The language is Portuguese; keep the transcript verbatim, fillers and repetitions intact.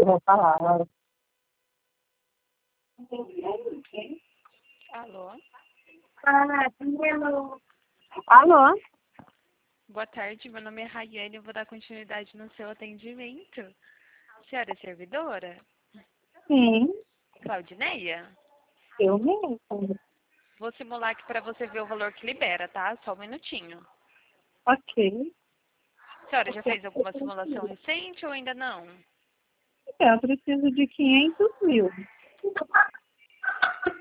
vai falar. Alô? Ah, primeiro. Alô? Boa tarde, meu nome é Rayane, eu vou dar continuidade no seu atendimento. Senhora é servidora? Sim, Claudineia? eu mesmo. Vou simular aqui para você ver o valor que libera, tá? Só um minutinho. Ok. A senhora já fez alguma simulação recente ou ainda não? Eu preciso de quinhentos mil.